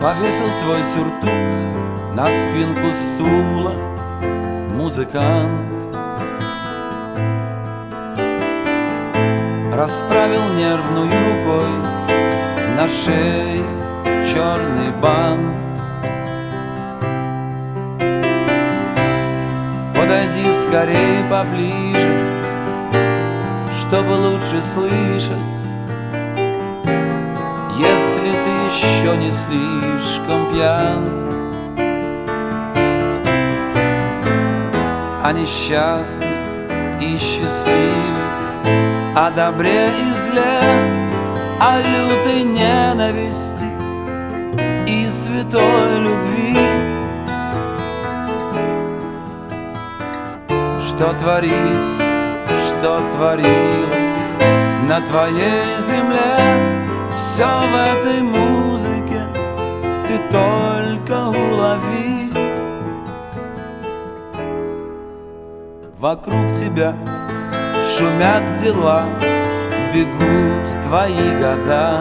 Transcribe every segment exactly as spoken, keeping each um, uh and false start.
Повесил свой сюртук на спинку стула музыкант, расправил нервную рукой на шее черный бант. Подойди скорее поближе, чтобы лучше слышать, если ты еще не слишком пьян. О несчастных и счастливых, о добре и зле, о лютой ненависти и святой любви. Что творится, что творилось на твоей земле, все в этой музыке ты только улови. Вокруг тебя шумят дела, бегут твои года.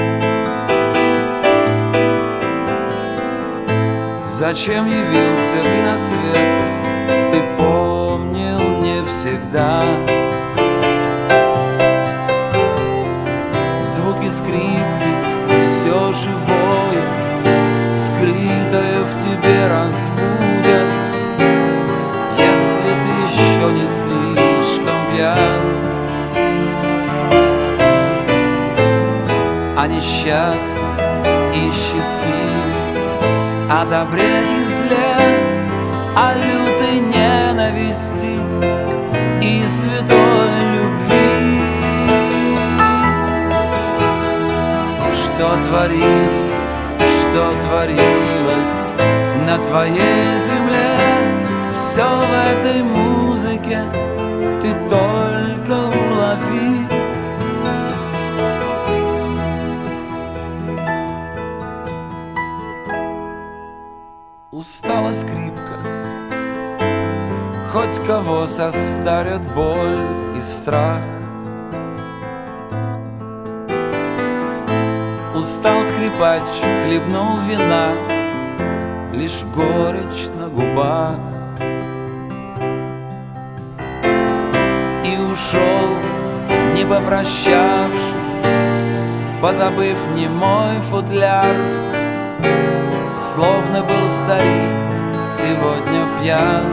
Зачем явился ты на свет, ты помнил не всегда. Звуки скрипки, все живое, скрытое в тебе разбудят, если ты еще не слишком пьян. О несчастных и счастливых, о добре и зле, о лютой ненависти и святой любви. Что творится, что творилось на твоей земле, все в этой музыке ты только улови. Устала скрипка, хоть кого состарят боль и страх. Устал скрипач, хлебнул вина, лишь горечь на губах. И ушел, не попрощавшись, позабыв немой футляр. Словно был старик сегодня пьян,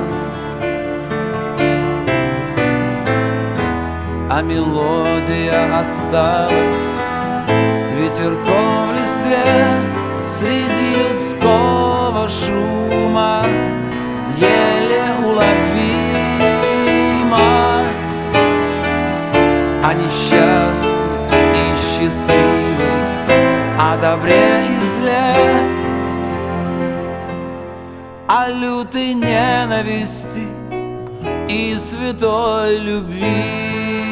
а мелодия осталась ветерком в листве среди людского шума, еле уловима. О несчастных и счастливых, о добре и зле, о лютой ненависти и святой любви.